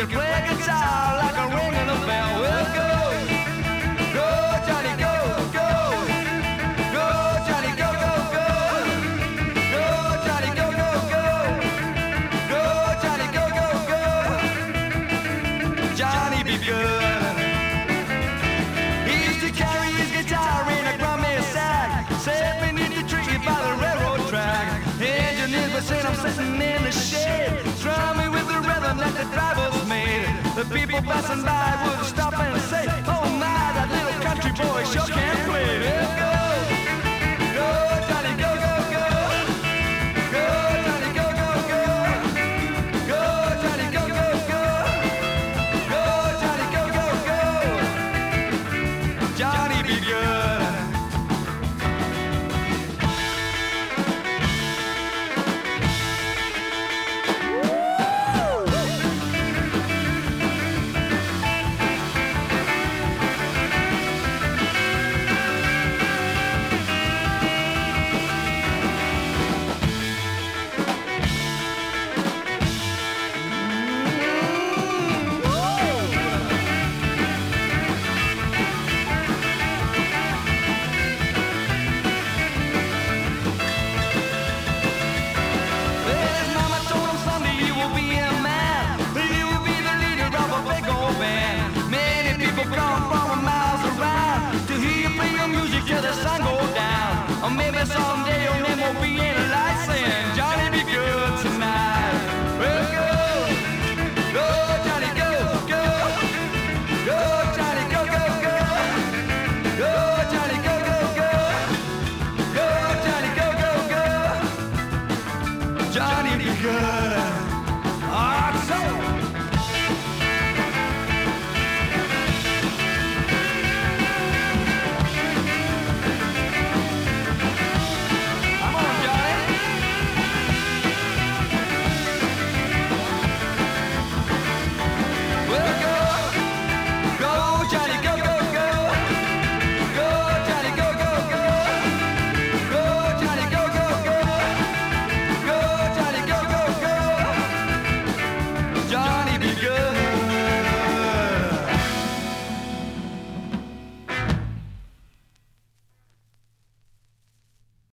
can play guitar like a ring in a bell. Well, go, go, Johnny, go, go, go, Johnny, go, go, go, go, Johnny, go, go, go, go, Johnny, go, go, go, Johnny, be good. He used to carry his guitar in a grummy sack, sat beneath the tree by the railroad track. Engineers were saying I'm sitting in the shade, strumming with the rhythm that the drivers made. The people passing by would stop and say, oh my, that little country boy sure can